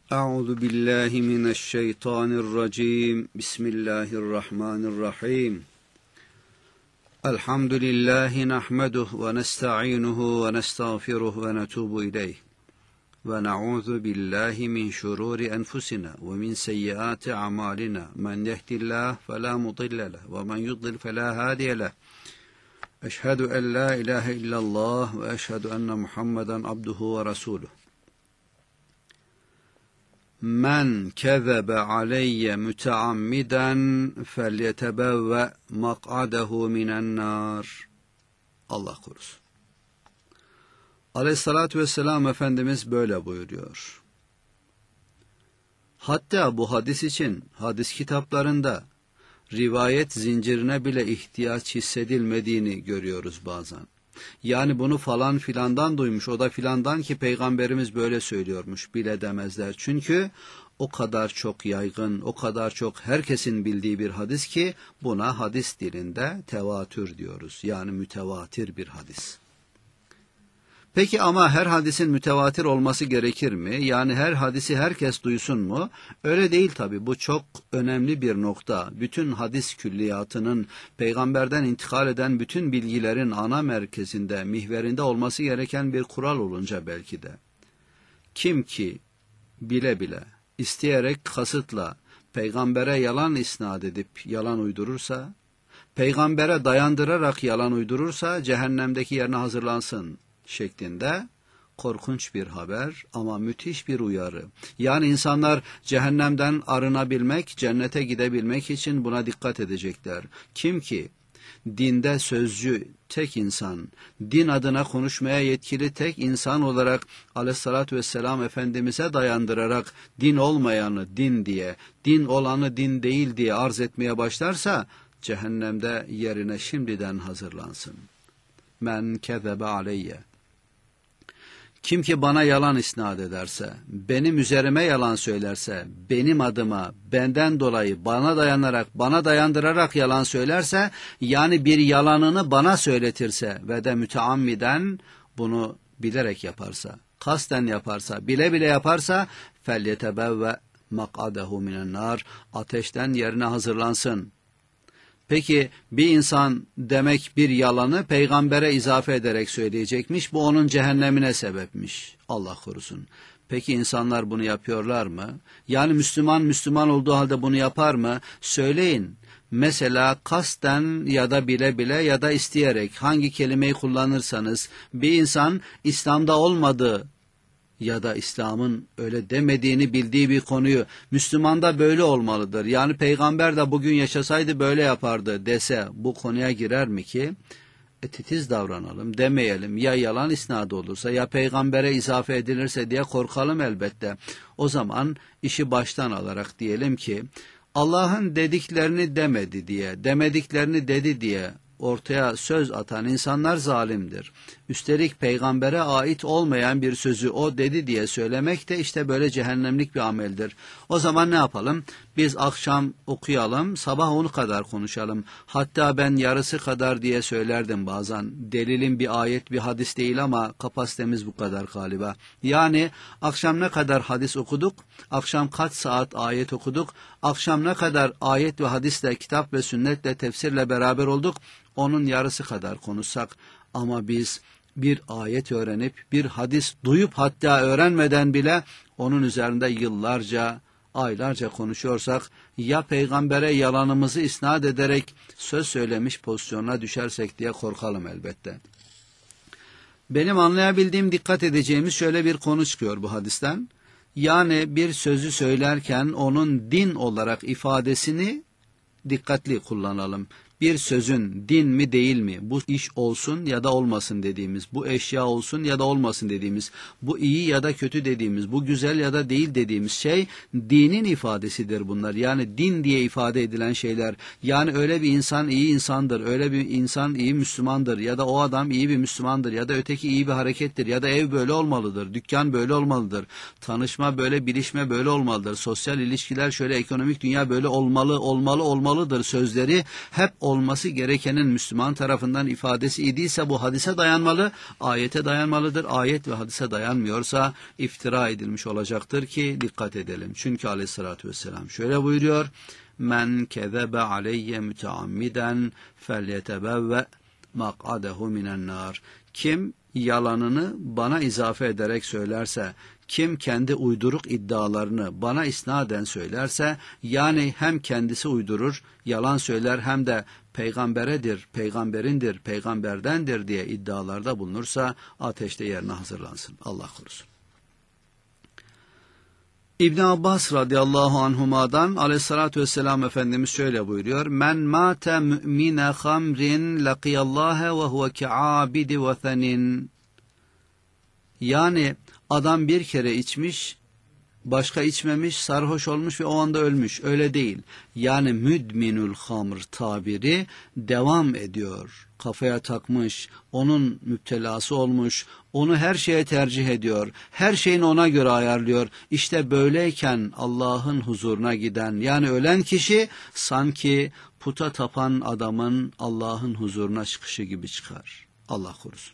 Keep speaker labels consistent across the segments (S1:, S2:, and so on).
S1: Euzu billahi mineşşeytanirracim. Bismillahirrahmanirrahim. Elhamdülillahi nahmeduhu ve nesta'inuhu ve nestağfiruhu ve netubu ileyh. Ve na'udzu billahi min şururi enfusina ve min seyyiati a'malina. Men yehdihillahu fela mudille lehu ve men yudlil fela hadiye lehu. Eşhedü en la ilahe illallah ve eşhedü enne Muhammeden abduhu ve resuluhu. Men kezebe aleyye müteammiden felyetebevve mak'adehu minen nar. Allah korusun. Aleyhissalatü vesselam Efendimiz böyle buyuruyor. Hatta bu hadis için hadis kitaplarında rivayet zincirine bile ihtiyaç hissedilmediğini görüyoruz bazen. Yani bunu falan filandan duymuş, o da filandan ki peygamberimiz böyle söylüyormuş bile demezler. Çünkü o kadar çok yaygın, o kadar çok herkesin bildiği bir hadis ki buna hadis dilinde tevatür diyoruz. Yani mütevatir bir hadis. Peki ama her hadisin mütevatir olması gerekir mi? Yani her hadisi herkes duysun mu? Öyle değil tabii. Bu çok önemli bir nokta. Bütün hadis külliyatının, peygamberden intikal eden bütün bilgilerin ana merkezinde, mihverinde olması gereken bir kural olunca belki de. Kim ki bile bile, isteyerek kasıtla, peygambere yalan isnat edip yalan uydurursa, peygambere dayandırarak yalan uydurursa cehennemdeki yerine hazırlansın şeklinde korkunç bir haber ama müthiş bir uyarı. Yani insanlar cehennemden arınabilmek, cennete gidebilmek için buna dikkat edecekler. Kim ki dinde sözcü tek insan, din adına konuşmaya yetkili tek insan olarak Aleyhissalatü vesselam Efendimiz'e dayandırarak din olmayanı din diye, din olanı din değil diye arz etmeye başlarsa cehennemde yerine şimdiden hazırlansın. Men kezebe aleyye. Kim ki bana yalan isnat ederse, benim üzerime yalan söylerse, benim adıma, benden dolayı bana dayanarak, bana dayandırarak yalan söylerse, yani bir yalanını bana söyletirse ve de müteammiden bunu bilerek yaparsa, kasten yaparsa, bile bile yaparsa, felyetebevve mak'adehu minen nar, ateşten yerine hazırlansın. Peki bir insan demek bir yalanı peygambere izafe ederek söyleyecekmiş, bu onun cehennemine sebepmiş. Allah korusun. Peki insanlar bunu yapıyorlar mı? Yani Müslüman olduğu halde bunu yapar mı? Söyleyin. Mesela kasten ya da bile bile ya da isteyerek hangi kelimeyi kullanırsanız bir insan İslam'da olmadığı ya da İslam'ın öyle demediğini bildiği bir konuyu Müslüman'da böyle olmalıdır. Yani peygamber de bugün yaşasaydı böyle yapardı dese bu konuya girer mi ki? Titiz davranalım, demeyelim. Ya yalan isnadı olursa ya peygambere izafe edilirse diye korkalım elbette. O zaman işi baştan alarak diyelim ki Allah'ın dediklerini demedi diye, demediklerini dedi diye ortaya söz atan insanlar zalimdir. Üstelik peygambere ait olmayan bir sözü o dedi diye söylemek de işte böyle cehennemlik bir ameldir. O zaman ne yapalım? Biz akşam okuyalım, sabah onu kadar konuşalım. Hatta ben yarısı kadar diye söylerdim bazen. Delilin bir ayet, bir hadis değil ama kapasitemiz bu kadar galiba. Yani akşam ne kadar hadis okuduk, akşam kaç saat ayet okuduk, akşam ne kadar ayet ve hadisle, kitap ve sünnetle, tefsirle beraber olduk, onun yarısı kadar konuşsak. Ama biz bir ayet öğrenip, bir hadis duyup hatta öğrenmeden bile onun üzerinde yıllarca, aylarca konuşuyorsak, ya peygambere yalanımızı isnat ederek söz söylemiş pozisyonuna düşersek diye korkalım elbette. Benim anlayabildiğim, dikkat edeceğimiz şöyle bir konu çıkıyor bu hadisten. Yani bir sözü söylerken onun din olarak ifadesini dikkatli kullanalım. Bir sözün din mi değil mi, bu iş olsun ya da olmasın dediğimiz, bu eşya olsun ya da olmasın dediğimiz, bu iyi ya da kötü dediğimiz, bu güzel ya da değil dediğimiz şey dinin ifadesidir bunlar. Yani din diye ifade edilen şeyler. Yani öyle bir insan iyi insandır, öyle bir insan iyi Müslümandır ya da o adam iyi bir Müslümandır ya da öteki iyi bir harekettir ya da ev böyle olmalıdır, dükkan böyle olmalıdır, tanışma böyle, bilişme böyle olmalıdır, sosyal ilişkiler şöyle, ekonomik dünya böyle olmalıdır sözleri hep olması gerekenin Müslüman tarafından ifadesi idiyse bu hadise dayanmalı, ayete dayanmalıdır. Ayet ve hadise dayanmıyorsa iftira edilmiş olacaktır ki dikkat edelim. Çünkü aleyhissalatü vesselam şöyle buyuruyor: Men kezebe aleyye müteammiden felyetebevve mak'adehu minen nar. Kim yalanını bana izafe ederek söylerse, kim kendi uyduruk iddialarını bana isnaden söylerse, yani hem kendisi uydurur, yalan söyler, hem de peygamberedir, peygamberindir, peygamberdendir diye iddialarda bulunursa ateşte yerine hazırlansın. Allah korusun. İbn Abbas radıyallahu anhuma'dan aleyhissalatü vesselam Efendimiz şöyle buyuruyor: Men mâte mü'mine hamrin lakiyallâhe ve huve ke'âbidi vethenin. Yani adam bir kere içmiş, başka içmemiş, sarhoş olmuş ve o anda ölmüş. Öyle değil. Yani müdminül hamr tabiri devam ediyor. Kafaya takmış, onun müptelası olmuş, onu her şeye tercih ediyor. Her şeyini ona göre ayarlıyor. İşte böyleyken Allah'ın huzuruna giden, yani ölen kişi sanki puta tapan adamın Allah'ın huzuruna çıkışı gibi çıkar. Allah korusun.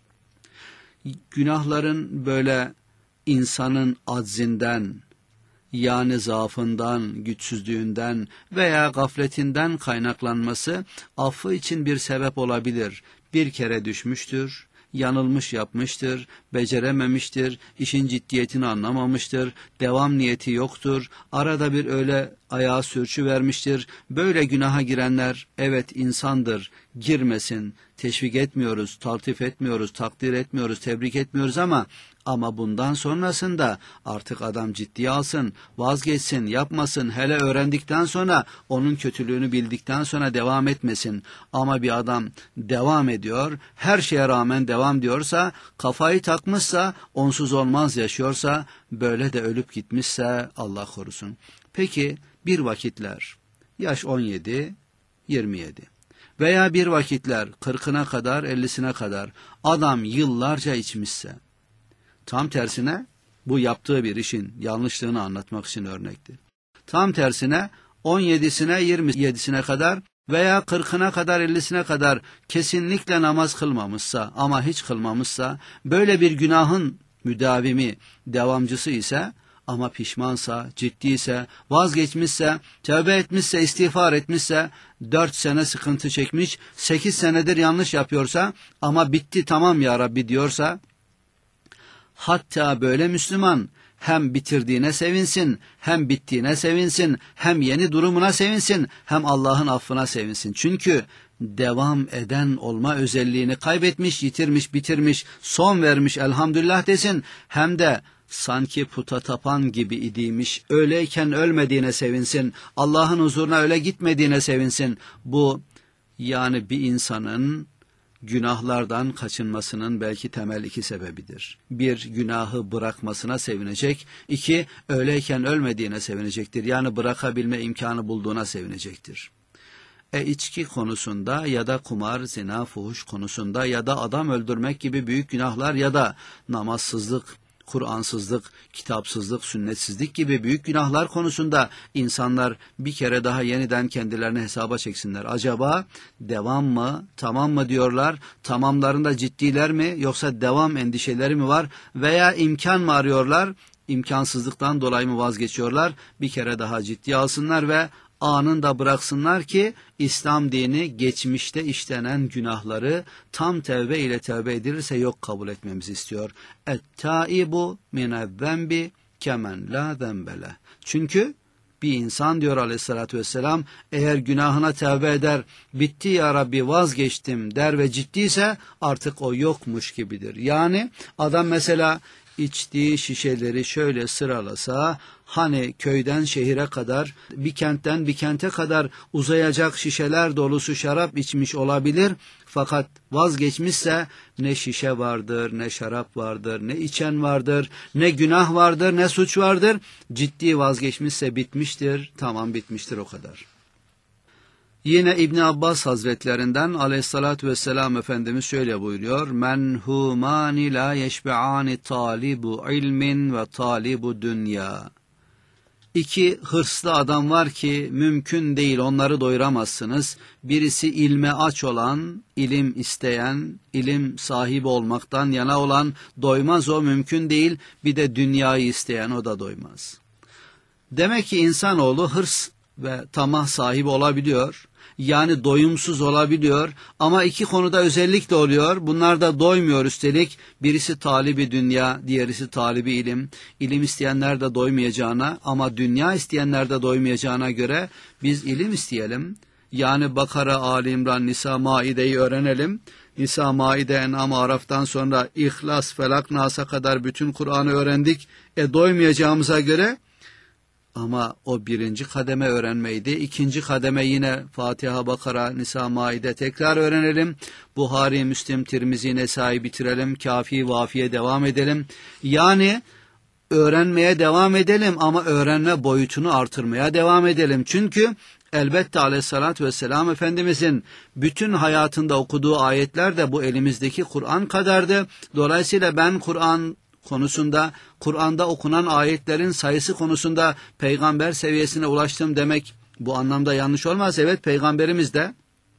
S1: Günahların böyle insanın aczinden, yani zaafından, güçsüzlüğünden veya gafletinden kaynaklanması affı için bir sebep olabilir. Bir kere düşmüştür, yanılmış yapmıştır, becerememiştir, işin ciddiyetini anlamamıştır, devam niyeti yoktur, arada bir öyle ayağı sürçü vermiştir. Böyle günaha girenler evet insandır, girmesin, teşvik etmiyoruz, taltif etmiyoruz, takdir etmiyoruz, tebrik etmiyoruz ama bundan sonrasında artık adam ciddiye alsın, vazgeçsin, yapmasın, hele öğrendikten sonra, onun kötülüğünü bildikten sonra devam etmesin. Ama bir adam devam ediyor, her şeye rağmen devam diyorsa, kafayı takmışsa, onsuz olmaz yaşıyorsa, böyle de ölüp gitmişse Allah korusun. Peki bir vakitler, yaş 17, 27 veya bir vakitler 40'ına kadar, 50'sine kadar adam yıllarca içmişse, tam tersine bu yaptığı bir işin yanlışlığını anlatmak için örnekti. Tam tersine 17'sine 27'sine kadar veya 40'ına kadar 50'sine kadar kesinlikle namaz kılmamışsa ama hiç kılmamışsa, böyle bir günahın müdavimi, devamcısı ise ama pişmansa, ciddiyse, vazgeçmişse, tövbe etmişse, istiğfar etmişse, 4 sene sıkıntı çekmiş, 8 senedir yanlış yapıyorsa ama bitti tamam ya Rabbi diyorsa, hatta böyle Müslüman hem bitirdiğine sevinsin, hem bittiğine sevinsin, hem yeni durumuna sevinsin, hem Allah'ın affına sevinsin. Çünkü devam eden olma özelliğini kaybetmiş, yitirmiş, bitirmiş, son vermiş elhamdülillah desin, hem de sanki puta tapan gibi idiymiş, öyleyken ölmediğine sevinsin, Allah'ın huzuruna öyle gitmediğine sevinsin. Bu yani bir insanın günahlardan kaçınmasının belki temel 2 sebebidir. 1, günahı bırakmasına sevinecek. 2, öyleyken ölmediğine sevinecektir. Yani bırakabilme imkanı bulduğuna sevinecektir. İçki konusunda ya da kumar, zina, fuhuş konusunda ya da adam öldürmek gibi büyük günahlar ya da namazsızlık, Kur'ansızlık, kitapsızlık, sünnetsizlik gibi büyük günahlar konusunda insanlar bir kere daha yeniden kendilerini hesaba çeksinler. Acaba devam mı, tamam mı diyorlar, tamamlarında ciddiler mi yoksa devam endişeleri mi var veya imkan mı arıyorlar, imkansızlıktan dolayı mı vazgeçiyorlar? Bir kere daha ciddiye alsınlar ve anında bıraksınlar ki İslam dini geçmişte işlenen günahları tam tevbe ile tevbe edilirse yok kabul etmemizi istiyor. Et-taibu minezzembi kemen la zembele. Çünkü bir insan diyor aleyhissalatü vesselam, eğer günahına tevbe eder, bitti ya Rabbi vazgeçtim der ve ciddiyse artık o yokmuş gibidir. Yani adam mesela içtiği şişeleri şöyle sıralasa, hani köyden şehire kadar, bir kentten bir kente kadar uzayacak şişeler dolusu şarap içmiş olabilir. Fakat vazgeçmişse ne şişe vardır, ne şarap vardır, ne içen vardır, ne günah vardır, ne suç vardır. Ciddi vazgeçmişse bitmiştir, tamam bitmiştir o kadar. Yine İbn Abbas Hazretlerinden aleyhissalatü vesselam Efendimiz şöyle buyuruyor: Men humani la yeşbe'ani talibu ilmin ve talibu dünya. İki hırslı adam var ki mümkün değil, onları doyuramazsınız. Birisi ilme aç olan, ilim isteyen, ilim sahibi olmaktan yana olan, doymaz, o mümkün değil. Bir de dünyayı isteyen, o da doymaz. Demek ki insanoğlu hırs ve tamah sahibi olabiliyor. Yani doyumsuz olabiliyor ama iki konuda özellikle oluyor. Bunlar da doymuyor üstelik. Birisi talibi dünya, diğerisi talibi ilim. İlim isteyenler de doymayacağına ama dünya isteyenler de doymayacağına göre biz ilim isteyelim. Yani Bakara, Ali İmran, Nisa, Maide'yi öğrenelim. Nisa, Maide, En'am, Araf'tan sonra İhlas, Felak, Nas'a kadar bütün Kur'an'ı öğrendik. Doymayacağımıza göre, ama o birinci kademe öğrenmeydi. İkinci kademe yine Fatiha, Bakara, Nisa, Maide tekrar öğrenelim. Buhari, Müslim, Tirmizi, Nesai bitirelim. Kafi, Vafiye devam edelim. Yani öğrenmeye devam edelim ama öğrenme boyutunu artırmaya devam edelim. Çünkü elbette Aleyhisselatü Vesselam Efendimizin bütün hayatında okuduğu ayetler de bu elimizdeki Kur'an kadardı. Dolayısıyla ben Kur'an konusunda, Kur'an'da okunan ayetlerin sayısı konusunda peygamber seviyesine ulaştım demek bu anlamda yanlış olmaz. Evet, peygamberimiz de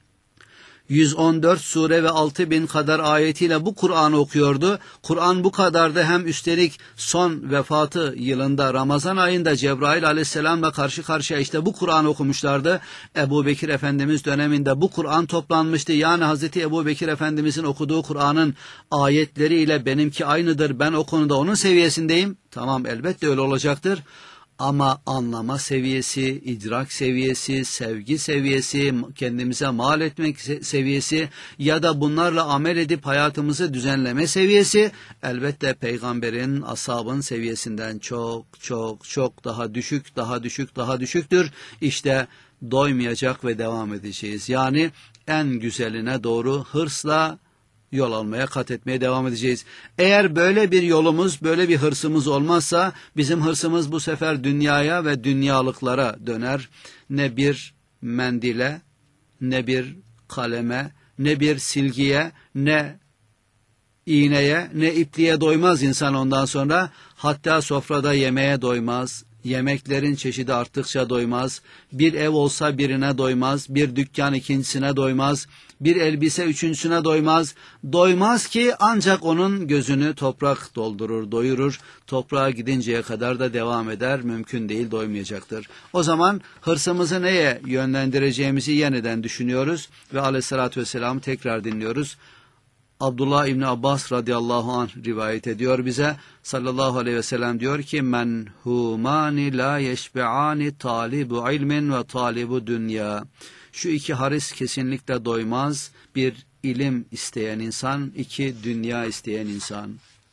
S1: 114 sure ve 6000 kadar ayetiyle bu Kur'an'ı okuyordu. Kur'an bu kadardı, hem üstelik son vefatı yılında Ramazan ayında Cebrail aleyhisselamla karşı karşıya işte bu Kur'an'ı okumuşlardı. Ebu Bekir Efendimiz döneminde bu Kur'an toplanmıştı. Yani Hazreti Ebu Bekir Efendimizin okuduğu Kur'an'ın ayetleriyle benimki aynıdır. Ben o konuda onun seviyesindeyim. Tamam, elbette öyle olacaktır. Ama anlama seviyesi, idrak seviyesi, sevgi seviyesi, kendimize mal etmek seviyesi ya da bunlarla amel edip hayatımızı düzenleme seviyesi elbette peygamberin, ashabın seviyesinden çok çok çok daha düşük, daha düşük, daha düşüktür. İşte doymayacak ve devam edeceğiz. Yani en güzeline doğru hırsla yol almaya, kat etmeye devam edeceğiz. Eğer böyle bir yolumuz, böyle bir hırsımız olmazsa bizim hırsımız bu sefer dünyaya ve dünyalıklara döner. Ne bir mendile, ne bir kaleme, ne bir silgiye, ne iğneye, ne ipliğe doymaz insan ondan sonra. Hatta sofrada yemeğe doymaz. Yemeklerin çeşidi arttıkça doymaz. Bir ev olsa birine doymaz. Bir dükkan ikincisine doymaz. Bir elbise üçüncüsüne doymaz. Doymaz ki ancak onun gözünü toprak doldurur, doyurur. Toprağa gidinceye kadar da devam eder. Mümkün değil, doymayacaktır. O zaman hırsımızı neye yönlendireceğimizi yeniden düşünüyoruz ve Aleyhisselatü Vesselam'ı tekrar dinliyoruz. Abdullah İbni Abbas radıyallahu anh rivayet ediyor bize. Sallallahu aleyhi ve sellem diyor ki: menhumani la yeşbe'ani talibu ilmin ve talibu dünya. Şu iki haris kesinlikle doymaz. Bir, ilim isteyen insan. İki, dünya isteyen insan.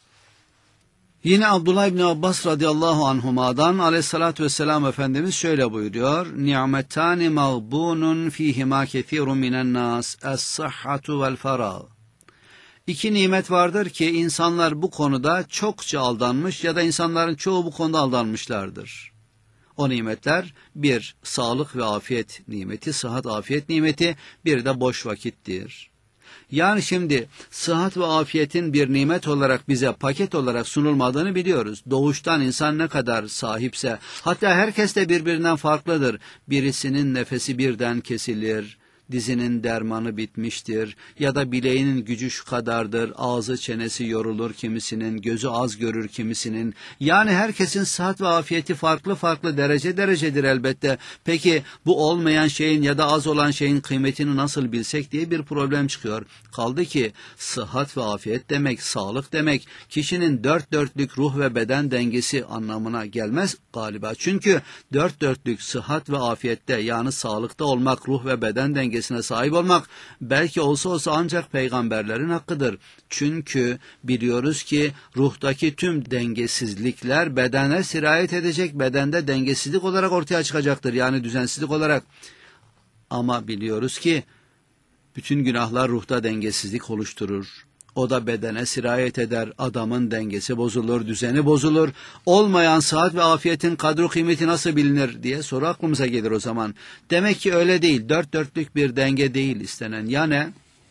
S1: Yine Abdullah İbni Abbas radıyallahu anhuma'dan Aleyhissalatü vesselam Efendimiz şöyle buyuruyor: ni'metani mağbunun fihima kethirun minen nas es-sıhhatu vel farag. İki nimet vardır ki insanlar bu konuda çokça aldanmış ya da insanların çoğu bu konuda aldanmışlardır. O nimetler: bir, sağlık ve afiyet nimeti, sıhhat afiyet nimeti, bir de boş vakittir. Yani şimdi sıhhat ve afiyetin bir nimet olarak bize paket olarak sunulmadığını biliyoruz. Doğuştan insan ne kadar sahipse, hatta herkes de birbirinden farklıdır. Birisinin nefesi birden kesilir, dizinin dermanı bitmiştir ya da bileğinin gücü şu kadardır, ağzı çenesi yorulur kimisinin, gözü az görür kimisinin. Yani herkesin sıhhat ve afiyeti farklı farklı derecedir elbette. Peki bu olmayan şeyin ya da az olan şeyin kıymetini nasıl bilsek diye bir problem çıkıyor. Kaldı ki sıhhat ve afiyet demek, sağlık demek kişinin dört dörtlük ruh ve beden dengesi anlamına gelmez galiba. Çünkü dört dörtlük sıhhat ve afiyette, yani sağlıkta olmak, ruh ve beden dengesine sahip olmak belki olsa ancak peygamberlerin hakkıdır. Çünkü biliyoruz ki ruhtaki tüm dengesizlikler bedene sirayet edecek, bedende dengesizlik olarak ortaya çıkacaktır. Yani düzensizlik olarak. Ama biliyoruz ki bütün günahlar ruhta dengesizlik oluşturur. O da bedene sirayet eder, adamın dengesi bozulur, düzeni bozulur. Olmayan sıhhat ve afiyetin kadru kıymeti nasıl bilinir diye soru aklımıza gelir o zaman. Demek ki öyle değil, dört dörtlük bir denge değil istenen. Yani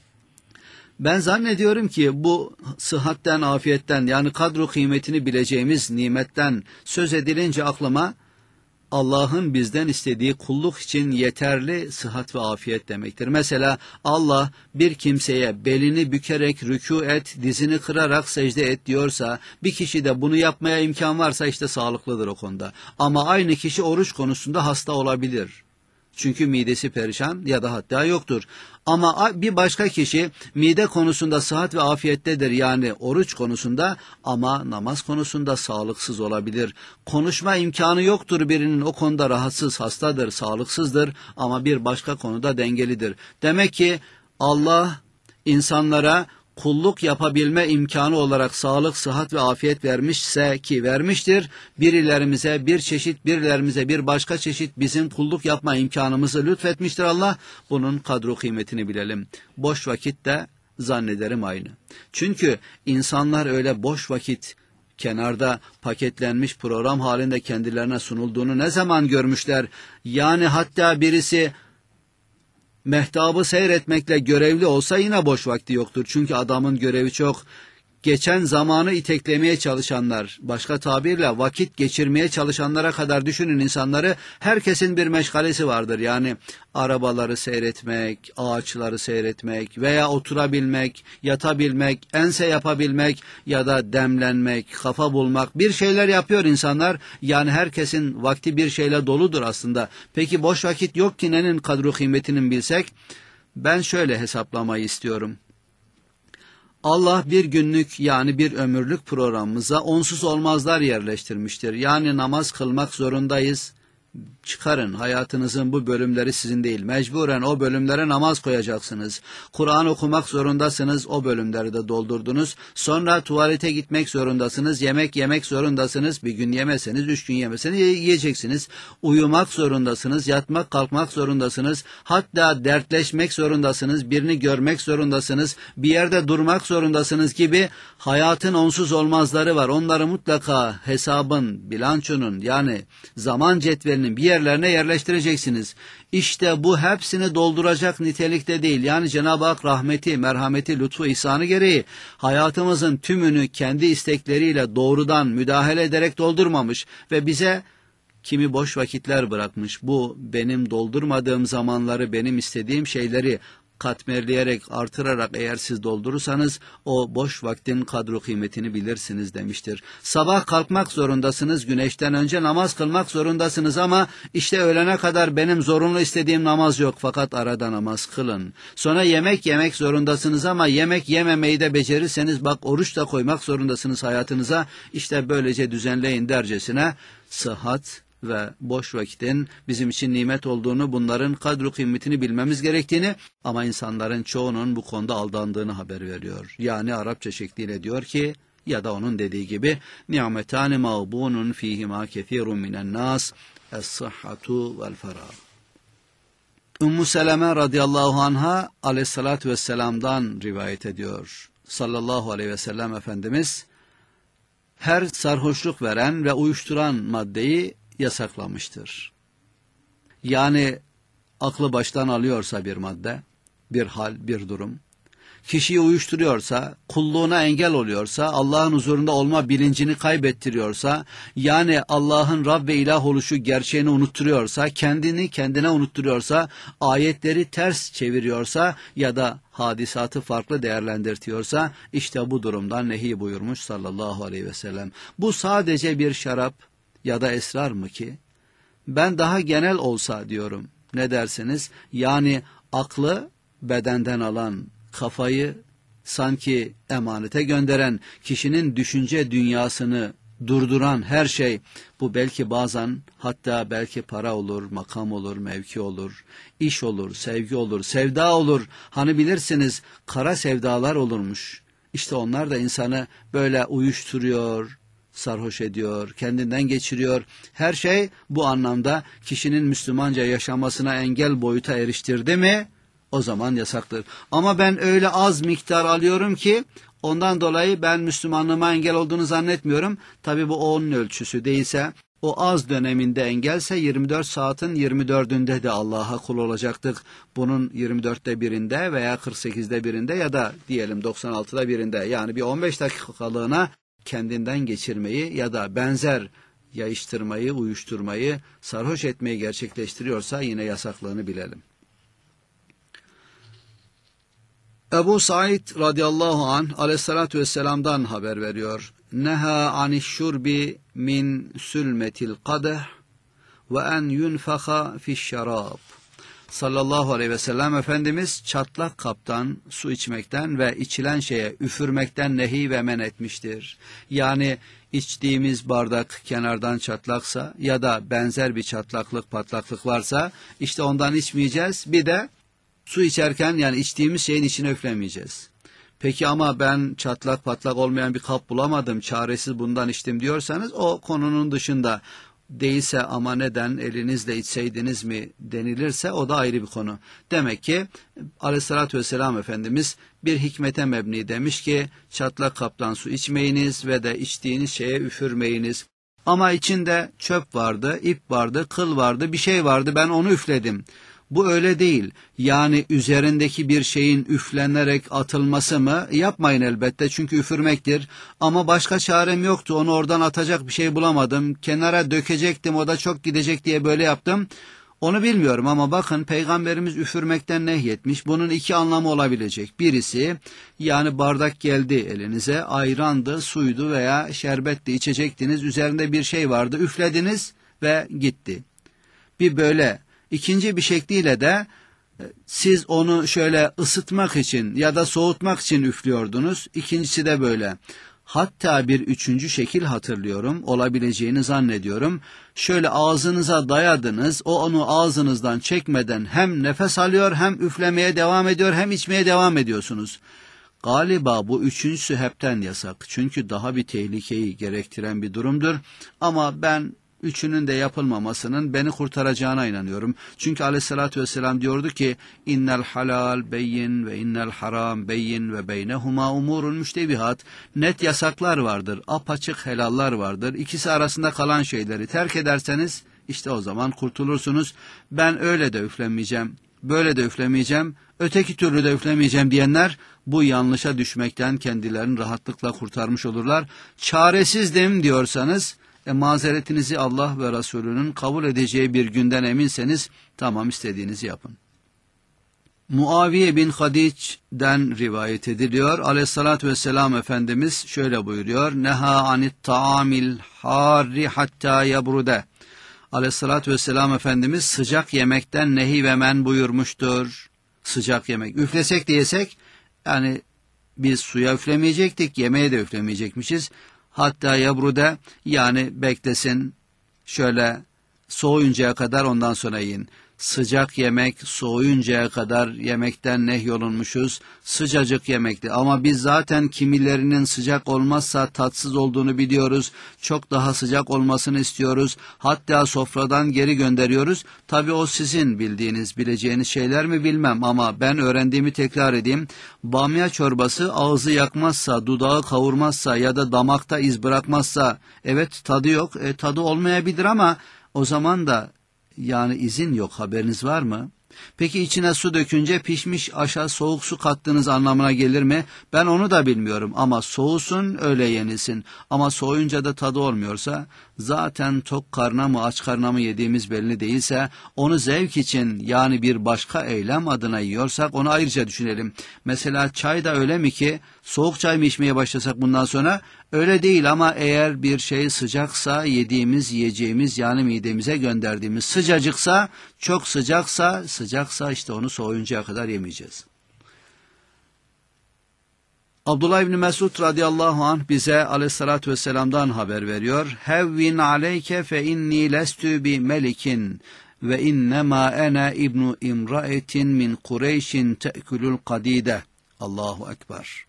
S1: ben zannediyorum ki bu sıhhatten, afiyetten, yani kadru kıymetini bileceğimiz nimetten söz edilince aklıma Allah'ın bizden istediği kulluk için yeterli sıhhat ve afiyet demektir. Mesela Allah bir kimseye belini bükerek rükû et, dizini kırarak secde et diyorsa, bir kişi de bunu yapmaya imkan varsa işte sağlıklıdır o konuda. Ama aynı kişi oruç konusunda hasta olabilir. Çünkü midesi perişan ya da hatta yoktur. Ama bir başka kişi mide konusunda sıhhat ve afiyettedir, yani oruç konusunda, ama namaz konusunda sağlıksız olabilir. Konuşma imkanı yoktur birinin, o konuda rahatsız, hastadır, sağlıksızdır ama bir başka konuda dengelidir. Demek ki Allah insanlara kulluk yapabilme imkanı olarak sağlık, sıhhat ve afiyet vermişse, ki vermiştir, birilerimize bir çeşit, birilerimize bir başka çeşit bizim kulluk yapma imkanımızı lütfetmiştir Allah. Bunun kadru kıymetini bilelim. Boş vakit de zannederim aynı. Çünkü insanlar öyle boş vakit kenarda paketlenmiş program halinde kendilerine sunulduğunu ne zaman görmüşler? Yani hatta birisi mehtabı seyretmekle görevli olsa yine boş vakti yoktur. Çünkü adamın görevi çok. Geçen zamanı iteklemeye çalışanlar, başka tabirle vakit geçirmeye çalışanlara kadar düşünün insanları, herkesin bir meşgalesi vardır. Yani arabaları seyretmek, ağaçları seyretmek veya oturabilmek, yatabilmek, ense yapabilmek ya da demlenmek, kafa bulmak, bir şeyler yapıyor insanlar. Yani herkesin vakti bir şeyle doludur aslında. Peki boş vakit yok ki nenin kadru kıymetini bilsek? Ben şöyle hesaplamayı istiyorum. Allah bir günlük, yani bir ömürlük programımıza onsuz olmazlar yerleştirmiştir. Yani namaz kılmak zorundayız. Çıkarın, hayatınızın bu bölümleri sizin değil. Mecburen o bölümlere namaz koyacaksınız. Kur'an okumak zorundasınız. O bölümleri de doldurdunuz. Sonra tuvalete gitmek zorundasınız. Yemek yemek zorundasınız. Bir gün yemeseniz, 3 gün yemeseniz yiyeceksiniz. Uyumak zorundasınız. Yatmak, kalkmak zorundasınız. Hatta dertleşmek zorundasınız. Birini görmek zorundasınız. Bir yerde durmak zorundasınız gibi hayatın onsuz olmazları var. Onları mutlaka hesabın, bilançonun, yani zaman cetvelinin bir yerlerine yerleştireceksiniz. İşte bu hepsini dolduracak nitelikte değil. Yani Cenab-ı Hak rahmeti, merhameti, lütfu, ihsanı gereği hayatımızın tümünü kendi istekleriyle doğrudan müdahale ederek doldurmamış ve bize kimi boş vakitler bırakmış. Bu benim doldurmadığım zamanları, benim istediğim şeyleri katmerleyerek, artırarak eğer siz doldurursanız o boş vaktin kadru kıymetini bilirsiniz demiştir. Sabah kalkmak zorundasınız, güneşten önce namaz kılmak zorundasınız ama işte öğlene kadar benim zorunlu istediğim namaz yok, fakat arada namaz kılın. Sonra yemek yemek zorundasınız ama yemek yememeyi de becerirseniz bak oruç da koymak zorundasınız hayatınıza. İşte böylece düzenleyin dercesine sıhhat ve boş vakitin bizim için nimet olduğunu, bunların kadru kıymetini bilmemiz gerektiğini, ama insanların çoğunun bu konuda aldandığını haber veriyor. Yani Arapça şekliyle diyor ki, ya da onun dediği gibi, ni'metani mağbunun fihima kethirun minen nas es-sıhhatu vel ferah. Ümmü Seleme radıyallahu anha aleyhissalatü vesselam'dan rivayet ediyor. Sallallahu aleyhi ve sellem Efendimiz her sarhoşluk veren ve uyuşturan maddeyi yasaklamıştır. Yani aklı baştan alıyorsa bir madde, bir hal, bir durum, kişiyi uyuşturuyorsa, kulluğuna engel oluyorsa, Allah'ın huzurunda olma bilincini kaybettiriyorsa, yani Allah'ın Rab ve ilah oluşu gerçeğini unutturuyorsa, kendini kendine unutturuyorsa, ayetleri ters çeviriyorsa ya da hadisatı farklı değerlendirtiyorsa, işte bu durumdan nehi buyurmuş sallallahu aleyhi ve sellem. Bu sadece bir şarap ya da esrar mı ki? Ben daha genel olsa diyorum. Ne dersiniz? Yani aklı bedenden alan, kafayı sanki emanete gönderen, kişinin düşünce dünyasını durduran her şey, bu belki bazen, hatta belki para olur, makam olur, mevki olur, iş olur, sevgi olur, sevda olur. Hani bilirsiniz kara sevdalar olurmuş. İşte onlar da insanı böyle uyuşturuyor, sarhoş ediyor, kendinden geçiriyor. Her şey bu anlamda kişinin Müslümanca yaşamasına engel boyuta eriştirdi mi, o zaman yasaktır. Ama ben öyle az miktar alıyorum ki ondan dolayı ben Müslümanlığıma engel olduğunu zannetmiyorum. Tabii bu onun ölçüsü değilse, o az döneminde engelse 24 saatin 24'ünde de Allah'a kul olacaktık. Bunun 24'te birinde veya 48'de birinde ya da diyelim 96'da birinde, yani bir 15 dakikalığına kendinden geçirmeyi ya da benzer yayıştırmayı, uyuşturmayı, sarhoş etmeyi gerçekleştiriyorsa yine yasaklığını bilelim. Ebu Said radıyallahu anh aleyhissalatü vesselam'dan haber veriyor. Neha anişşurbi min sülmetil kadeh ve en yunfaka fi'şşarab. Sallallahu aleyhi ve sellem Efendimiz çatlak kaptan su içmekten ve içilen şeye üfürmekten nehi ve men etmiştir. Yani içtiğimiz bardak kenardan çatlaksa ya da benzer bir çatlaklık, patlaklık varsa işte ondan içmeyeceğiz. Bir de su içerken yani içtiğimiz şeyin içine üflemeyeceğiz. Peki ama ben çatlak patlak olmayan bir kap bulamadım, çaresiz bundan içtim diyorsanız o konunun dışında. Değilse ama neden elinizle içseydiniz mi denilirse o da ayrı bir konu. Demek ki aleyhissalatü vesselam Efendimiz bir hikmete mebni demiş ki çatlak kaptan su içmeyiniz ve de içtiğiniz şeye üfürmeyiniz. Ama içinde çöp vardı, ip vardı, kıl vardı, bir şey vardı, ben onu üfledim. Bu öyle değil. Yani üzerindeki bir şeyin üflenerek atılması mı? Yapmayın elbette çünkü üfürmektir. Ama başka çarem yoktu. Onu oradan atacak bir şey bulamadım. Kenara dökecektim, o da çok gidecek diye böyle yaptım. Onu bilmiyorum ama bakın Peygamberimiz üfürmekten nehyetmiş. Bunun iki anlamı olabilecek. Birisi yani bardak geldi elinize, ayrandı, suydu veya şerbetti, içecektiniz. Üzerinde bir şey vardı, üflediniz ve gitti. Bir böyle. İkinci bir şekliyle de siz onu şöyle ısıtmak için ya da soğutmak için üflüyordunuz. İkincisi de böyle. Hatta bir üçüncü şekil hatırlıyorum, olabileceğini zannediyorum. Şöyle ağzınıza dayadınız, o onu ağzınızdan çekmeden hem nefes alıyor, hem üflemeye devam ediyor, hem içmeye devam ediyorsunuz. Galiba bu üçüncüsü hepten yasak. Çünkü daha bir tehlikeyi gerektiren bir durumdur. Ama ben üçünün de yapılmamasının beni kurtaracağına inanıyorum. Çünkü aleyhissalatü vesselam diyordu ki innel halal beyyin ve innel haram beyyin ve beynehuma umurun müştebihat. Net yasaklar vardır, apaçık helallar vardır. İkisi arasında kalan şeyleri terk ederseniz işte o zaman kurtulursunuz. Ben öyle de üflemeyeceğim, böyle de üflemeyeceğim, öteki türlü de üflemeyeceğim diyenler bu yanlışa düşmekten kendilerini rahatlıkla kurtarmış olurlar. Çaresizdim diyorsanız mazeretinizi Allah ve Resulünün kabul edeceği bir günden eminseniz tamam istediğinizi yapın. Muaviye bin Hadiç'den rivayet ediliyor. Aleyhissalatü vesselam Efendimiz şöyle buyuruyor. Neha anit ta'amil harri hatta yabrude. Aleyhissalatü vesselam Efendimiz sıcak yemekten nehi ve men buyurmuştur. Sıcak yemek. Üflesek de yesek yani biz suya üflemeyecektik, yemeğe de üflemeyecekmişiz. Hatta yabrude yani beklesin şöyle soğuyuncaya kadar ondan sonra yiyin. Sıcak yemek soğuyuncaya kadar yemekten nehyolunmuşuz. Sıcacık yemekti ama biz zaten kimilerinin sıcak olmazsa tatsız olduğunu biliyoruz. Çok daha sıcak olmasını istiyoruz. Hatta sofradan geri gönderiyoruz. Tabii o sizin bildiğiniz, bileceğiniz şeyler mi bilmem ama ben öğrendiğimi tekrar edeyim. Bamya çorbası ağzı yakmazsa, dudağı kavurmazsa ya da damakta iz bırakmazsa evet tadı yok. Tadı olmayabilir ama o zaman da yani izin yok, haberiniz var mı? Peki içine su dökünce pişmiş aşa soğuk su kattığınız anlamına gelir mi? Ben onu da bilmiyorum ama soğusun öyle yenilsin. Ama soğuyunca da tadı olmuyorsa zaten tok karna mı aç karna mı yediğimiz belli değilse onu zevk için yani bir başka eylem adına yiyorsak onu ayrıca düşünelim. Mesela çay da öyle mi ki soğuk çay mı içmeye başlasak bundan sonra? Öyle değil ama eğer bir şey sıcaksa yediğimiz yiyeceğimiz yani midemize gönderdiğimiz sıcacıksa çok sıcaksa işte onu soğuyuncaya kadar yemeyeceğiz. Abdullah İbni Mesud radıyallahu anh bize aleyhissalatü vesselam'dan haber veriyor. Hevvin aleyke fe inni lestü bi melikin ve innema ene ibnu imraetin min Kureyşin te'kulul kadide. Allahu Ekber.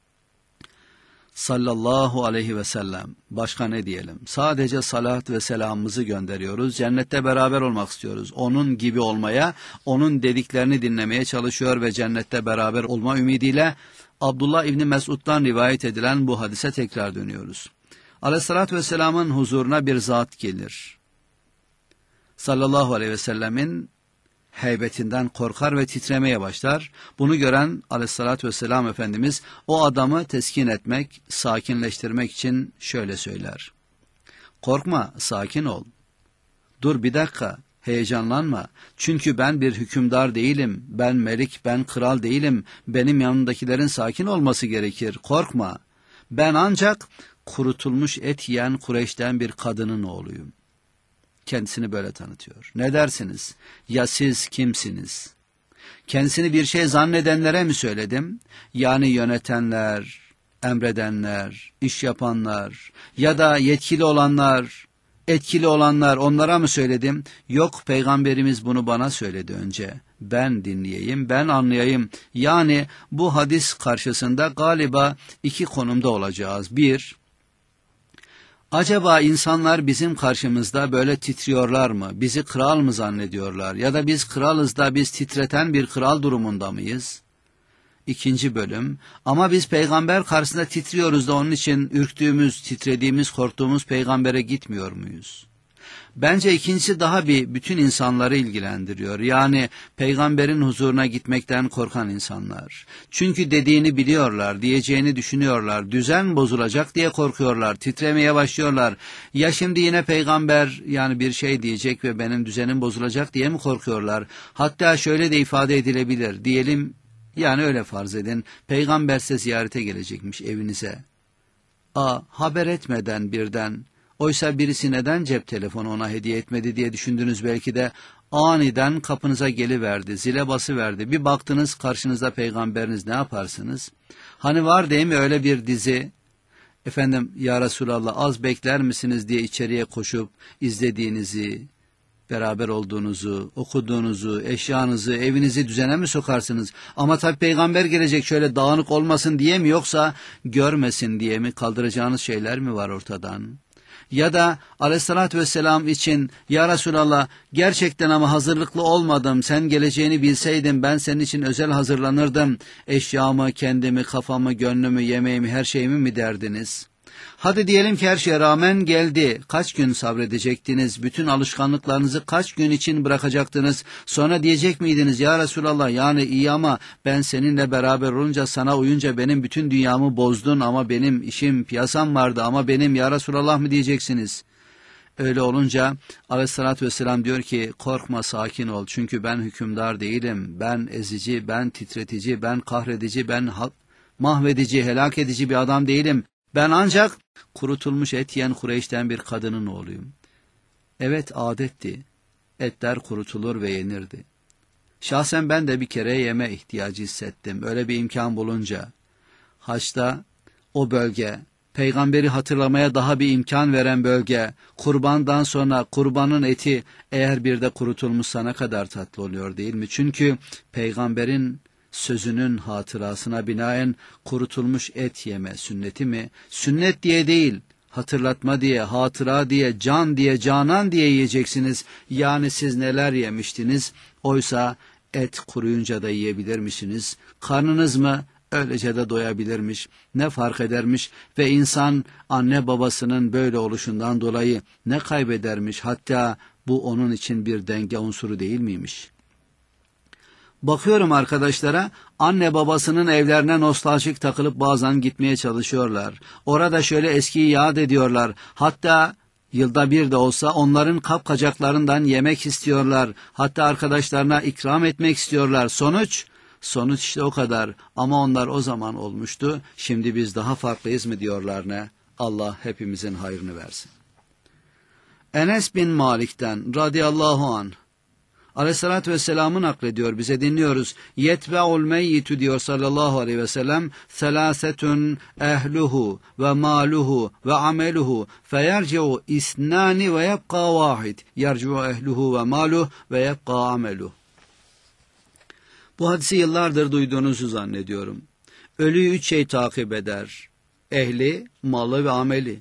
S1: Sallallahu aleyhi ve sellem. Başka ne diyelim? Sadece salat ve selamımızı gönderiyoruz. Cennette beraber olmak istiyoruz. Onun gibi olmaya, onun dediklerini dinlemeye çalışıyor ve cennette beraber olma ümidiyle Abdullah İbni Mesud'dan rivayet edilen bu hadise tekrar dönüyoruz. Aleyhissalatü vesselamın huzuruna bir zat gelir. Sallallahu aleyhi ve sellemin heybetinden korkar ve titremeye başlar. Bunu gören aleyhissalatü vesselam Efendimiz o adamı teskin etmek, sakinleştirmek için şöyle söyler. Korkma, sakin ol. Dur bir dakika, heyecanlanma. Çünkü ben bir hükümdar değilim, ben melik, ben kral değilim. Benim yanımdakilerin sakin olması gerekir, korkma. Ben ancak kurutulmuş et yiyen Kureyş'ten bir kadının oğluyum. Kendisini böyle tanıtıyor. Ne dersiniz? Ya siz kimsiniz? Kendisini bir şey zannedenlere mi söyledim? Yani yönetenler, emredenler, iş yapanlar ya da yetkili olanlar, etkili olanlar, onlara mı söyledim? Yok, Peygamberimiz bunu bana söyledi önce. Ben dinleyeyim, ben anlayayım. Yani bu hadis karşısında galiba iki konumda olacağız. Bir, acaba insanlar bizim karşımızda böyle titriyorlar mı? Bizi kral mı zannediyorlar? Ya da biz kralız da biz titreten bir kral durumunda mıyız? İkinci bölüm, ama biz peygamber karşısında titriyoruz da onun için ürktüğümüz, titrediğimiz, korktuğumuz peygambere gitmiyor muyuz? Bence ikincisi daha bir bütün insanları ilgilendiriyor. Yani peygamberin huzuruna gitmekten korkan insanlar. Çünkü dediğini biliyorlar, diyeceğini düşünüyorlar, düzen bozulacak diye korkuyorlar, titremeye başlıyorlar. Ya şimdi yine peygamber yani bir şey diyecek ve benim düzenim bozulacak diye mi korkuyorlar? Hatta şöyle de ifade edilebilir, diyelim yani öyle farz edin, peygamber size ziyarete gelecekmiş evinize. Haber etmeden birden, oysa birisi neden cep telefonu ona hediye etmedi diye düşündünüz belki de, aniden kapınıza geliverdi, zile basıverdi. Bir baktınız karşınızda peygamberiniz, ne yaparsınız? Hani var değil mi öyle bir dizi, efendim ya Resulallah az bekler misiniz diye içeriye koşup izlediğinizi, beraber olduğunuzu, okuduğunuzu, eşyanızı, evinizi düzene mi sokarsınız? Ama tabi peygamber gelecek, şöyle dağınık olmasın diye mi, yoksa görmesin diye mi, kaldıracağınız şeyler mi var ortadan? Ya da aleyhissalatü vesselam için ya Resulallah gerçekten ama hazırlıklı olmadım, sen geleceğini bilseydim ben senin için özel hazırlanırdım, eşyamı, kendimi, kafamı, gönlümü, yemeğimi, her şeyimi mi derdiniz? Hadi diyelim ki her şeye rağmen geldi. Kaç gün sabredecektiniz? Bütün alışkanlıklarınızı kaç gün için bırakacaktınız? Sonra diyecek miydiniz ya Resulallah, yani iyi ama ben seninle beraber olunca, sana uyunca benim bütün dünyamı bozdun ama benim işim, piyasam vardı ama benim ya Resulallah mı diyeceksiniz? Öyle olunca aleyhissalatü vesselam diyor ki korkma, sakin ol, çünkü ben hükümdar değilim, ben ezici, ben titretici, ben kahredici, ben mahvedici, helak edici bir adam değilim. Ben ancak kurutulmuş et yiyen Kureyş'ten bir kadının oğluyum. Evet, adetti. Etler kurutulur ve yenirdi. Şahsen ben de bir kere yeme ihtiyacı hissettim. Öyle bir imkan bulunca. Haçta o bölge, peygamberi hatırlamaya daha bir imkan veren bölge, kurbandan sonra kurbanın eti eğer bir de kurutulmuşsa ne kadar tatlı oluyor değil mi? Çünkü peygamberin sözünün hatırasına binaen kurutulmuş et yeme sünneti mi? Sünnet diye değil, hatırlatma diye, hatıra diye, can diye, canan diye yiyeceksiniz. Yani siz neler yemiştiniz? Oysa et kuruyunca da yiyebilir misiniz? Karnınız mı öylece de doyabilirmiş? Ne fark edermiş? Ve insan anne babasının böyle oluşundan dolayı ne kaybedermiş? Hatta bu onun için bir denge unsuru değil miymiş? Bakıyorum arkadaşlara, anne babasının evlerine nostaljik takılıp bazen gitmeye çalışıyorlar. Orada şöyle eskiyi yad ediyorlar. Hatta yılda bir de olsa onların kapkacaklarından yemek istiyorlar. Hatta arkadaşlarına ikram etmek istiyorlar. Sonuç işte o kadar. Ama onlar o zaman olmuştu. Şimdi biz daha farklıyız mı diyorlar ne? Allah hepimizin hayrını versin. Enes bin Malik'ten radıyallahu anh, Aleyhissalatü vesselam'ı naklediyor, bize dinliyoruz. Yetbe'ul meyyitü diyor sallallahu aleyhi ve sellem. Selâsetun ehluhu ve maluhu ve ameluhu feyerci'u isnani ve yebqa vahid. Yerci'u ehluhu ve maluhu ve yebqa ameluhu. Bu hadisi yıllardır duyduğunuzu zannediyorum. Ölüyü 3 şey takip eder. Ehli, malı ve ameli.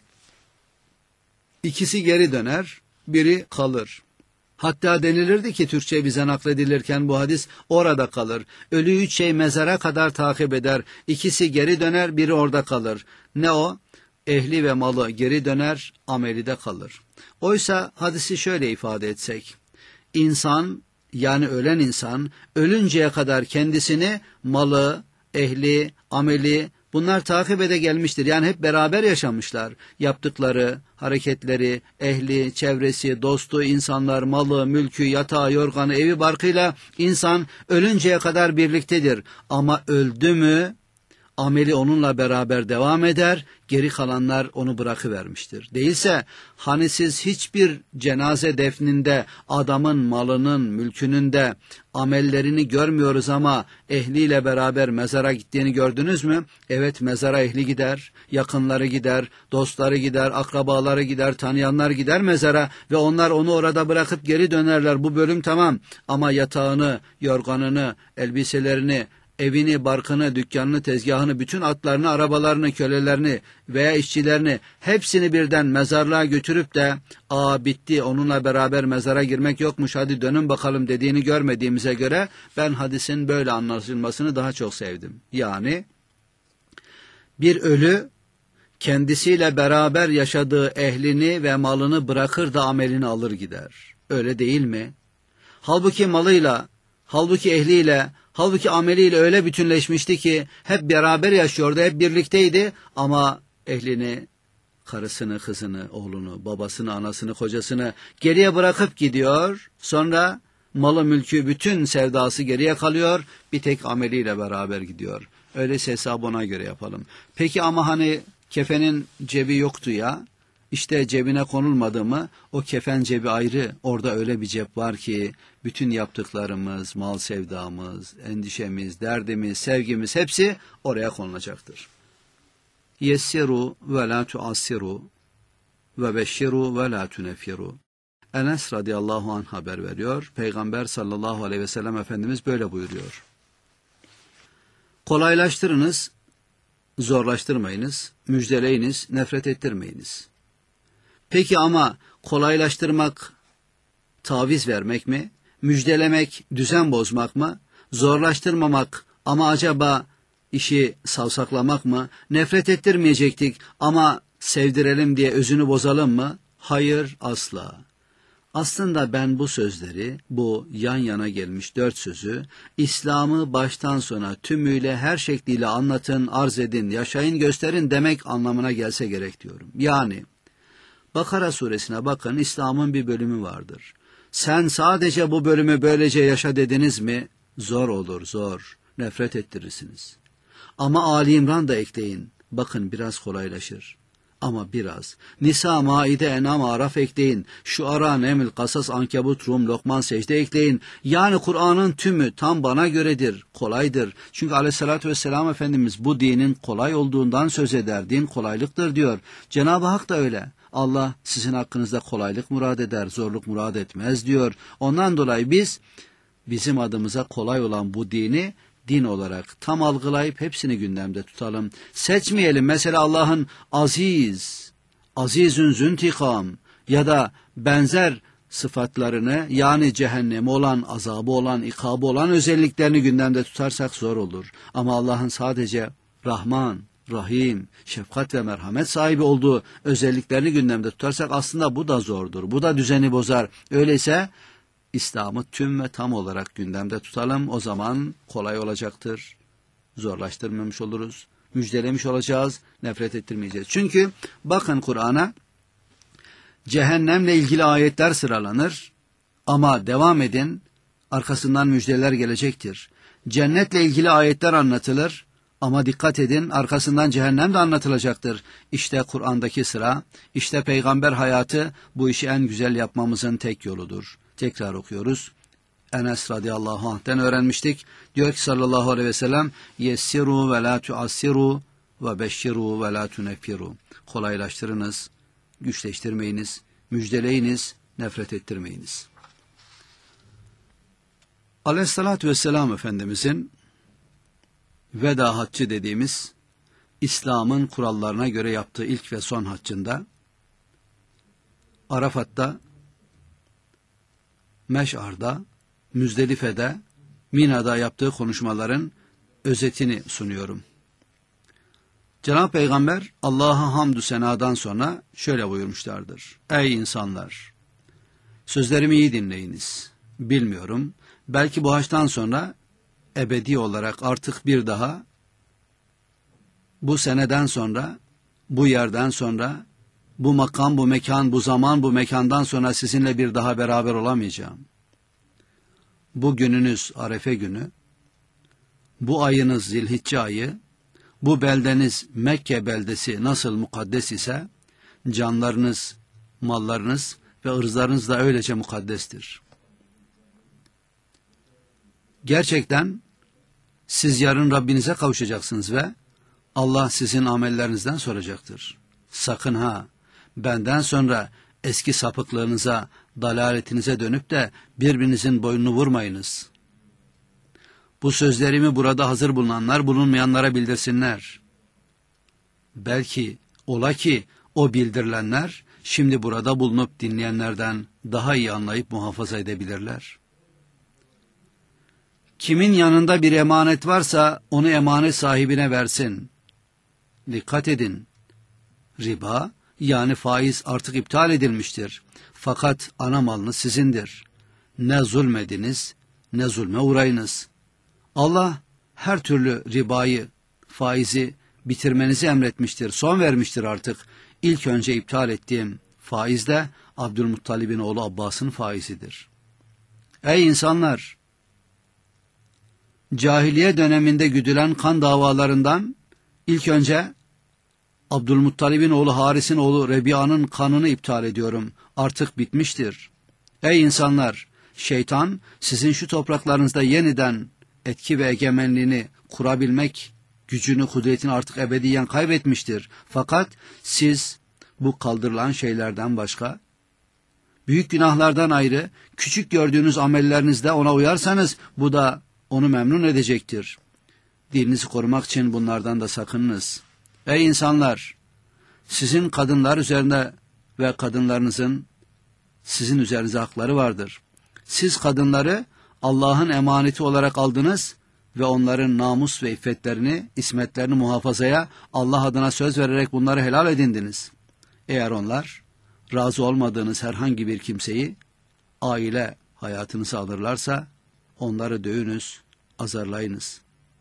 S1: İkisi geri döner, biri kalır. Hatta denilirdi ki Türkçe bize nakledilirken bu hadis orada kalır. Ölüyü 3 şey mezara kadar takip eder. İkisi geri döner, biri orada kalır. Ne o? Ehli ve malı geri döner, ameli de kalır. Oysa hadisi şöyle ifade etsek. İnsan, yani ölen insan ölünceye kadar kendisini malı, ehli, ameli Bunlar takip ede gelmiştir. Yani hep beraber yaşamışlar. Yaptıkları, hareketleri, ehli, çevresi, dostu, insanlar, malı, mülkü, yatağı, yorganı, evi barkıyla insan ölünceye kadar birliktedir. Ama öldü mü ameli onunla beraber devam eder, geri kalanlar onu bırakıvermiştir. Değilse hani siz hiçbir cenaze defninde adamın malının, mülkünün de amellerini görmüyoruz ama ehliyle beraber mezara gittiğini gördünüz mü? Evet, mezara ehli gider, yakınları gider, dostları gider, akrabaları gider, tanıyanlar gider mezara ve onlar onu orada bırakıp geri dönerler. Bu bölüm tamam ama yatağını, yorganını, elbiselerini, evini, barkını, dükkanını, tezgahını, bütün atlarını, arabalarını, kölelerini veya işçilerini hepsini birden mezarlığa götürüp de bitti onunla beraber mezara girmek yokmuş hadi dönün bakalım dediğini görmediğimize göre ben hadisin böyle anlaşılmasını daha çok sevdim. Yani bir ölü kendisiyle beraber yaşadığı ehlini ve malını bırakır da amelini alır gider. Öyle değil mi? Halbuki malıyla, halbuki ehliyle, halbuki ameliyle öyle bütünleşmişti ki hep beraber yaşıyordu, hep birlikteydi ama ehlini, karısını, kızını, oğlunu, babasını, anasını, kocasını geriye bırakıp gidiyor. Sonra malı, mülkü, bütün sevdası geriye kalıyor, bir tek ameliyle beraber gidiyor. Öyleyse hesabı ona göre yapalım. Peki ama hani kefenin cebi yoktu ya, İşte cebine konulmadı mı o kefen cebi ayrı. Orada öyle bir cep var ki bütün yaptıklarımız, mal sevdamız, endişemiz, derdimiz, sevgimiz hepsi oraya konulacaktır. Yessiru ve la tuassiru ve beşşiru ve la tuneffiru. Enes radıyallahu anh haber veriyor. Peygamber sallallahu aleyhi ve sellem Efendimiz böyle buyuruyor. Kolaylaştırınız, zorlaştırmayınız, müjdeleyiniz, nefret ettirmeyiniz. Peki ama kolaylaştırmak, taviz vermek mi? Müjdelemek, düzen bozmak mı? Zorlaştırmamak ama acaba işi savsaklamak mı? Nefret ettirmeyecektik ama sevdirelim diye özünü bozalım mı? Hayır, asla. Aslında ben bu sözleri, bu yan yana gelmiş 4 sözü, İslam'ı baştan sona tümüyle her şekliyle anlatın, arz edin, yaşayın, gösterin demek anlamına gelse gerek diyorum. Yani Bakara suresine bakın, İslam'ın bir bölümü vardır. Sen sadece bu bölümü böylece yaşa dediniz mi? Zor olur, zor. Nefret ettirirsiniz. Ama Ali İmran da ekleyin. Bakın biraz kolaylaşır. Ama biraz. Nisa, Maide, En'am, Araf ekleyin. Şuara, Neml, Kasas, Ankebut, Rum, Lokman, Secde ekleyin. Yani Kur'an'ın tümü tam bana göredir, kolaydır. Çünkü aleyhissalatü vesselam Efendimiz bu dinin kolay olduğundan söz eder. Din kolaylıktır diyor. Cenab-ı Hak da öyle. Allah sizin hakkınızda kolaylık murad eder, zorluk murad etmez diyor. Ondan dolayı biz bizim adımıza kolay olan bu dini din olarak tam algılayıp hepsini gündemde tutalım. Seçmeyelim mesela Allah'ın aziz, azizün züntikam ya da benzer sıfatlarını, yani cehennemi olan, azabı olan, ikabı olan özelliklerini gündemde tutarsak zor olur. Ama Allah'ın sadece Rahman, Rahim, şefkat ve merhamet sahibi olduğu özelliklerini gündemde tutarsak aslında bu da zordur. Bu da düzeni bozar. Öyleyse İslam'ı tüm ve tam olarak gündemde tutalım. O zaman kolay olacaktır. Zorlaştırmamış oluruz. Müjdelemiş olacağız. Nefret ettirmeyeceğiz. Çünkü bakın Kur'an'a cehennemle ilgili ayetler sıralanır. Ama devam edin. Arkasından müjdeler gelecektir. Cennetle ilgili ayetler anlatılır. Ama dikkat edin, arkasından cehennem de anlatılacaktır. İşte Kur'an'daki sıra, işte peygamber hayatı bu işi en güzel yapmamızın tek yoludur. Tekrar okuyoruz. Enes radıyallahu anh'ten öğrenmiştik. Diyor ki sallallahu aleyhi ve sellem, yessiru ve la tuassiru ve beşşiru ve la tuneffiru. Kolaylaştırınız, güçleştirmeyiniz, müjdeleyiniz, nefret ettirmeyiniz. Aleyhissalatü vesselam Efendimizin veda haccı dediğimiz İslam'ın kurallarına göre yaptığı ilk ve son haccında Arafat'ta, Meş'ar'da, Müzdelife'de, Mina'da yaptığı konuşmaların özetini sunuyorum. Cenab-ı Peygamber Allah'a hamdü senadan sonra şöyle buyurmuşlardır. Ey insanlar! Sözlerimi iyi dinleyiniz. Bilmiyorum, belki bu haçtan sonra ebedi olarak artık bir daha bu seneden sonra, bu yerden sonra, bu makam, bu mekan, bu zaman, bu mekandan sonra sizinle bir daha beraber olamayacağım. Bu gününüz Arefe günü, bu ayınız Zilhicce ayı, bu beldeniz Mekke beldesi nasıl mukaddes ise, canlarınız, mallarınız ve ırzlarınız da öylece mukaddestir. Gerçekten siz yarın Rabbinize kavuşacaksınız ve Allah sizin amellerinizden soracaktır. Sakın ha, benden sonra eski sapıklığınıza, dalaletinize dönüp de birbirinizin boynunu vurmayınız. Bu sözlerimi burada hazır bulunanlar bulunmayanlara bildirsinler. Belki ola ki o bildirilenler şimdi burada bulunup dinleyenlerden daha iyi anlayıp muhafaza edebilirler. Kimin yanında bir emanet varsa onu emanet sahibine versin. Dikkat edin. Riba yani faiz artık iptal edilmiştir. Fakat ana malınız sizindir. Ne zulmediniz ne zulme uğrayınız. Allah her türlü ribayı, faizi bitirmenizi emretmiştir, son vermiştir artık. İlk önce iptal ettiğim faiz de Abdülmuttalib'in oğlu Abbas'ın faizidir. Ey insanlar! Cahiliye döneminde güdülen kan davalarından ilk önce Abdülmuttalib'in oğlu Haris'in oğlu Rebiya'nın kanını iptal ediyorum. Artık bitmiştir. Ey insanlar! Şeytan sizin şu topraklarınızda yeniden etki ve egemenliğini kurabilmek gücünü, kudretini artık ebediyen kaybetmiştir. Fakat siz bu kaldırılan şeylerden başka, büyük günahlardan ayrı, küçük gördüğünüz amellerinizde ona uyarsanız bu da onu memnun edecektir. Dininizi korumak için bunlardan da sakınınız. Ey insanlar! Sizin kadınlar üzerinde ve kadınlarınızın sizin üzerinize hakları vardır. Siz kadınları Allah'ın emaneti olarak aldınız ve onların namus ve iffetlerini, ismetlerini muhafazaya Allah adına söz vererek bunları helal edindiniz. Eğer onlar razı olmadığınız herhangi bir kimseyi aile hayatınıza alırlarsa onları dövünüz, azarlayınız.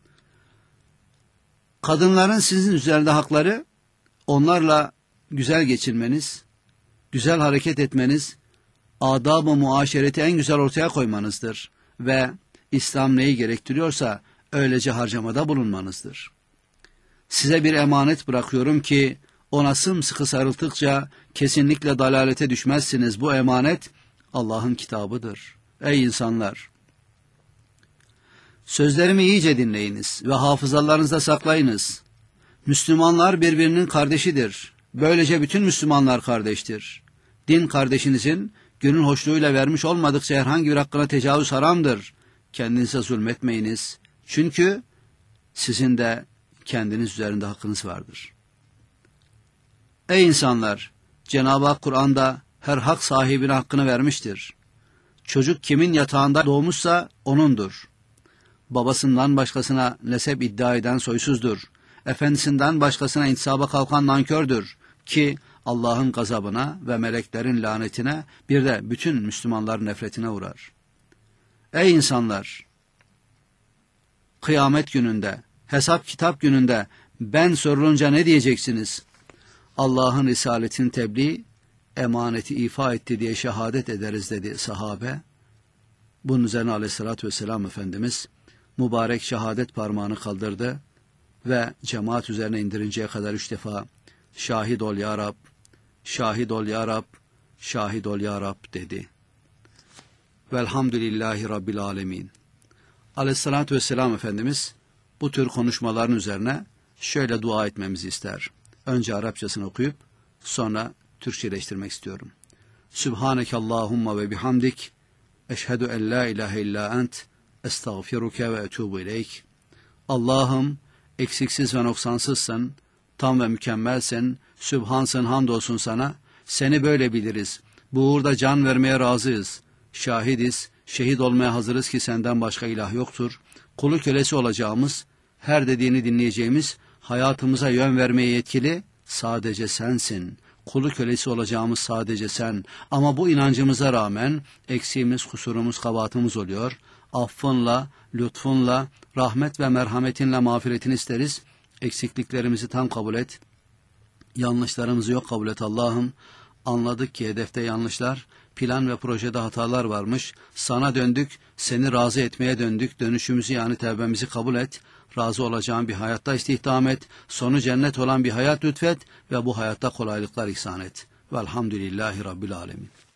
S1: Kadınların sizin üzerinde hakları, onlarla güzel geçinmeniz, güzel hareket etmeniz, adab-ı muaşereti en güzel ortaya koymanızdır ve İslam neyi gerektiriyorsa öylece harcamada bulunmanızdır. Size bir emanet bırakıyorum ki ona sımsıkı sarıldıkça kesinlikle dalalete düşmezsiniz. Bu emanet Allah'ın kitabıdır. Ey insanlar! Sözlerimi iyice dinleyiniz ve hafızalarınızda saklayınız. Müslümanlar birbirinin kardeşidir. Böylece bütün Müslümanlar kardeştir. Din kardeşinizin gönül hoşluğuyla vermiş olmadıkça herhangi bir hakkına tecavüz haramdır. Kendinize zulmetmeyiniz. Çünkü sizin de kendiniz üzerinde hakkınız vardır. Ey insanlar! Cenab-ı Hak Kur'an'da her hak sahibine hakkını vermiştir. Çocuk kimin yatağında doğmuşsa onundur. Babasından başkasına nesep iddia eden soysuzdur. Efendisinden başkasına intisaba kalkan nankördür. Ki Allah'ın gazabına ve meleklerin lanetine bir de bütün Müslümanların nefretine uğrar. Ey insanlar! Kıyamet gününde, hesap kitap gününde ben sorulunca ne diyeceksiniz? Allah'ın risaletini tebliğ, emaneti ifa etti diye şehadet ederiz dedi sahabe. Bunun üzerine aleyhissalatü vesselam Efendimiz mübarek şehadet parmağını kaldırdı ve cemaat üzerine indirinceye kadar 3 defa şahit ol ya Rab, şahit ol ya Rab, şahit ol ya Rab dedi. Velhamdülillahi Rabbil alemin. Aleyhissalatü vesselam Efendimiz bu tür konuşmaların üzerine şöyle dua etmemizi ister. Önce Arapçasını okuyup sonra Türkçeleştirmek istiyorum. Sübhaneke Allahumma ve bihamdik, eşhedü en la ilahe illa ent, estağfiruke ve etubu ileyk. Allah'ım eksiksiz ve noksansızsın, tam ve mükemmelsin, sübhansın, hamdolsun sana, seni böyle biliriz. Bu uğurda can vermeye razıyız, şahidiz, şehit olmaya hazırız ki senden başka ilah yoktur. Kulu kölesi olacağımız, her dediğini dinleyeceğimiz, hayatımıza yön vermeye yetkili sadece sensin. Kulu kölesi olacağımız sadece sen. Ama bu inancımıza rağmen eksiğimiz, kusurumuz, kabahatımız oluyor. Affınla, lütfunla, rahmet ve merhametinle mağfiretini isteriz. Eksikliklerimizi tam kabul et. Yanlışlarımızı yok kabul et Allah'ım. Anladık ki hedefte yanlışlar, plan ve projede hatalar varmış. Sana döndük, seni razı etmeye döndük. Dönüşümüzü yani tevbemizi kabul et. Razı olacağın bir hayatta istihdam et. Sonu cennet olan bir hayat lütfet ve bu hayatta kolaylıklar ihsan et. Velhamdülillahi Rabbil Alemin.